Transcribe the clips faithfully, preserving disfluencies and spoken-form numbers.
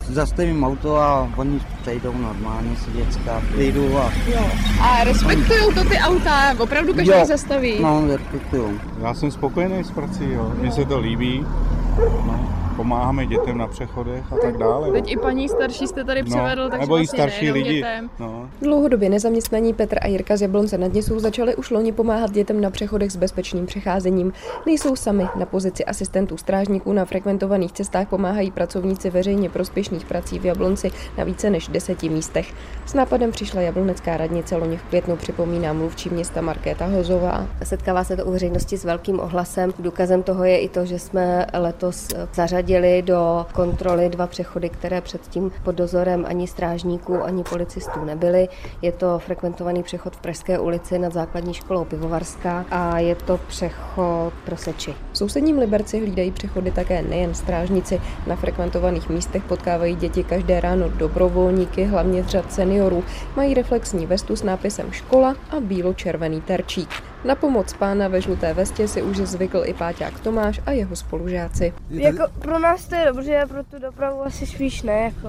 zastavím auto a oni přejdou normálně si děcka, vyjdu a... Jo. A respektujou to ty auta? Opravdu každý Jo. zastaví? No, respektujou. Já jsem spokojený s prací, jo. Mně se to líbí. No, pomáháme dětem na přechodech a tak dále. Teď i paní starší jste tady přivedl, no, takže nebo i vlastně starší nejenom lidi. dětem. No. Dlouhodobě nezaměstnaní Petr a Jirka z Jablonce nad Nisou začali už loni pomáhat dětem na přechodech s bezpečným přecházením. Nejsou sami. Na pozici asistentů strážníků na frekventovaných cestách pomáhají pracovníci veřejně prospěšných prací v Jablonci na více než deseti místech. S nápadem přišla jablonecká radnice loni v květnu, připomíná mluvčí města Markéta Hozová. Setkává se to u veřejnosti s velkým ohlasem. Důkazem toho je i to, že jsme letos zařadili do kontroly dva přechody, které předtím pod dozorem ani strážníků, ani policistů nebyly. Je to frekventovaný přechod v Pražské ulici nad základní školou Pivovarská a je to přechod pro Seči. V sousedním Liberci hlídají přechody také nejen strážníci. Na frekventovaných místech potkávají děti každé ráno dobrovolníky, hlavně z řad seniorů. Mají reflexní vestu s nápisem škola a bílo-červený terčík. Na pomoc pána ve žluté vestě si už zvykl i páťák Tomáš a jeho spolužáci. Jako pro nás to je dobře, pro tu dopravu asi spíš ne. Jako.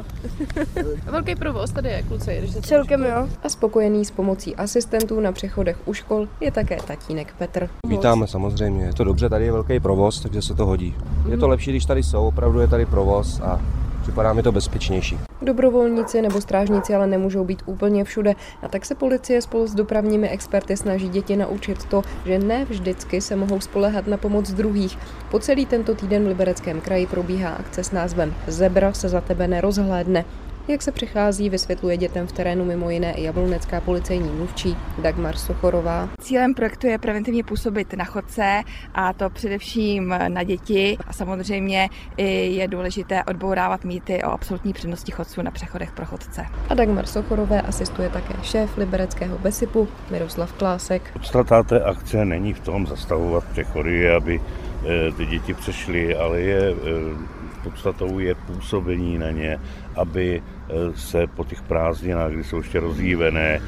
Velký provoz tady je, kluci. Když se Celkem jo. A spokojený s pomocí asistentů na přechodech u škol je také tatínek Petr. Vítáme samozřejmě, je to dobře, tady je velký provoz, takže se to hodí. Je to lepší, když tady jsou, opravdu je tady provoz a připadá mi to bezpečnější. Dobrovolníci nebo strážníci ale nemůžou být úplně všude, a tak se policie spolu s dopravními experty snaží děti naučit to, že ne vždycky se mohou spoléhat na pomoc druhých. Po celý tento týden v Libereckém kraji probíhá akce s názvem Zebra se za tebe nerozhlédne. Jak se přechází, vysvětluje dětem v terénu mimo jiné i jablonecká policejní mluvčí Dagmar Sochorová. Cílem projektu je preventivně působit na chodce, a to především na děti. A samozřejmě je důležité odbourávat mýty o absolutní přednosti chodců na přechodech pro chodce. A Dagmar Sochorové asistuje také šéf libereckého Besipu Miroslav Klásek. Podstata té akce není v tom zastavovat přechody, aby ty děti přešly, ale je podstatou je působení na ně, aby se po těch prázdninách, kdy jsou ještě rozjívené,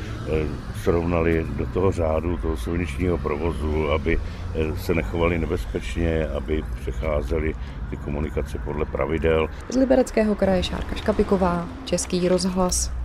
srovnali do toho řádu, toho silničního provozu, aby se nechovali nebezpečně, aby přecházeli ty komunikace podle pravidel. Z Libereckého kraje Šárka Škapiková, Český rozhlas.